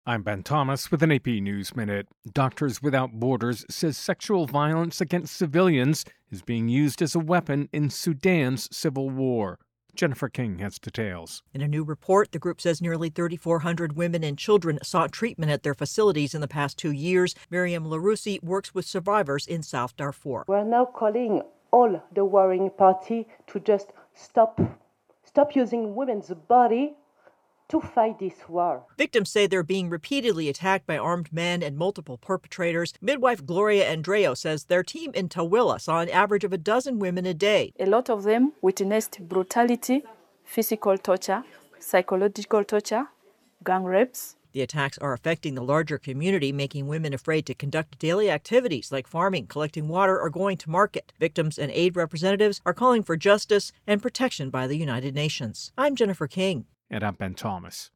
I'm Ben Thomas with an AP News Minute. Doctors Without Borders says sexual violence against civilians is being used as a weapon in Sudan's civil war. Jennifer King has details. In a new report, the group says nearly 3,400 women and children sought treatment at their facilities in the past 2 years. Miriam Laroussi works with survivors in South Darfur. We're now calling all the warring party to just stop using women's body to fight this war. Victims say they're being repeatedly attacked by armed men and multiple perpetrators. Midwife Gloria Andreo says their team in Tawila saw an average of a dozen women a day. A lot of them witnessed brutality, physical torture, psychological torture, gang rapes. The attacks are affecting the larger community, making women afraid to conduct daily activities like farming, collecting water, or going to market. Victims and aid representatives are calling for justice and protection by the United Nations. I'm Jennifer King. And I'm Ben Thomas.